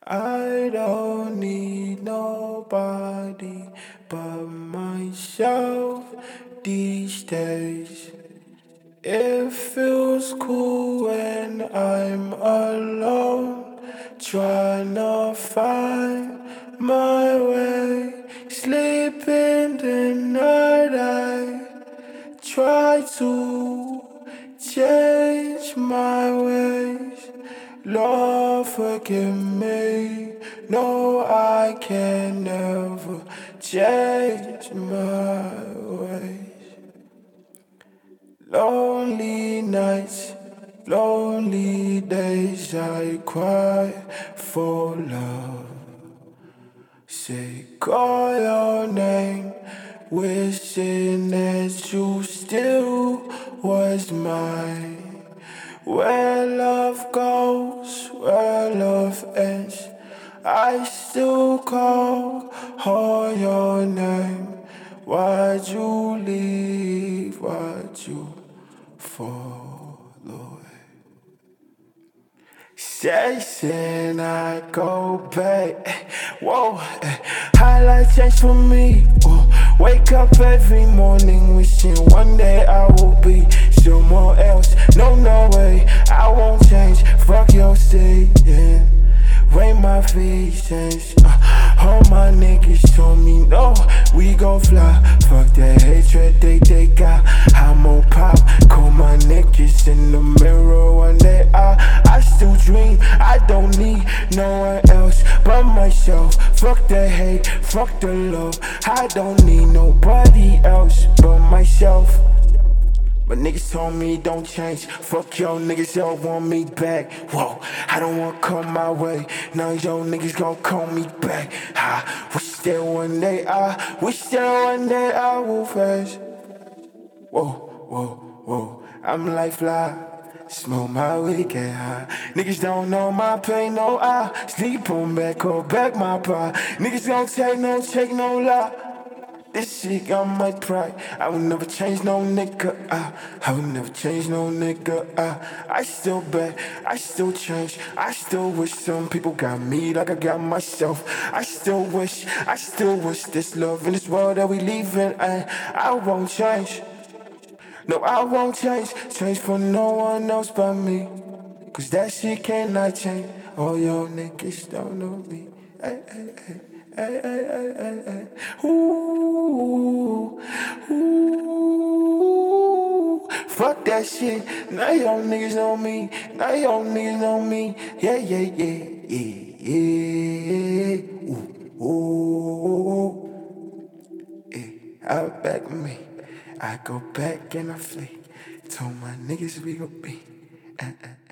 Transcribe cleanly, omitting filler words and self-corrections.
I don't need nobody but myself these days. It feels cool when I'm alone, trying to find my way. Sleep in the night, I try to change my ways. Lord, forgive me. No, I can never change my ways. Lonely nights, lonely days, I cry for love. Say, call your name, wishing that you still was mine. Where love goes, where love ends, I still call your name. Why'd you leave? Why'd you fall away? Chasing, I go back. Whoa, highlight change for me. Whoa. Wake up every morning wishing one day I will be someone else. No way, I won't change. Fuck your saying. Rain my patience. All my niggas told me no, we gon' fly. Fuck that hatred they got. I'm on pop. Call my niggas in the mirror one day. I still dream. I don't need no one else but myself. Fuck the hate, fuck the love. I don't need nobody else but myself. But niggas told me don't change. Fuck yo niggas, y'all want me back. Whoa, I don't wanna come my way. Now yo niggas gon' call me back. I wish that one day I will face. Whoa, I'm like fly. Smoke my weed, get high. Niggas don't know my pain, no I sleep on back, call back my pride. Niggas don't take no lie. This shit got my pride. I will never change no nigga. I will never change no nigga. I still bet, I still change. I still wish some people got me like I got myself. I still wish this love in this world that we live in. And I won't change. No, I won't change for no one else but me. Cause that shit cannot change. All y'all niggas don't know me. Ay, ay, ay. Ay, ay, ay, ay, ay. Ooh. Fuck that shit. Now y'all niggas know me. Yeah. Ooh. Out back with me. I go back and I flee. Told my niggas we gon' be.